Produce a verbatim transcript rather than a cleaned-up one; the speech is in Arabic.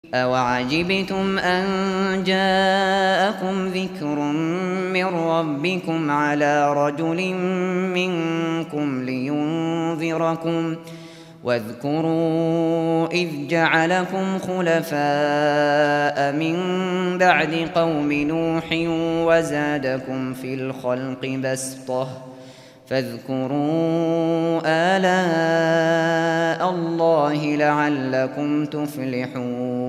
أَوَعَجِبْتُمْ أَن جَاءَكُمْ ذِكْرٌ مِّن رَّبِّكُمْ عَلَىٰ رَجُلٍ مِّنكُمْ لِيُنذِرَكُمْ ۚ وَاذْكُرُوا إِذْ جَعَلَكُمْ خُلَفَاءَ مِن بَعْدِ قَوْمِ نُوحٍ وَزَادَكُمْ فِي الْخَلْقِ بَسْطَةً ۖ فاذكروا آلاء الله لعلكم تفلحون.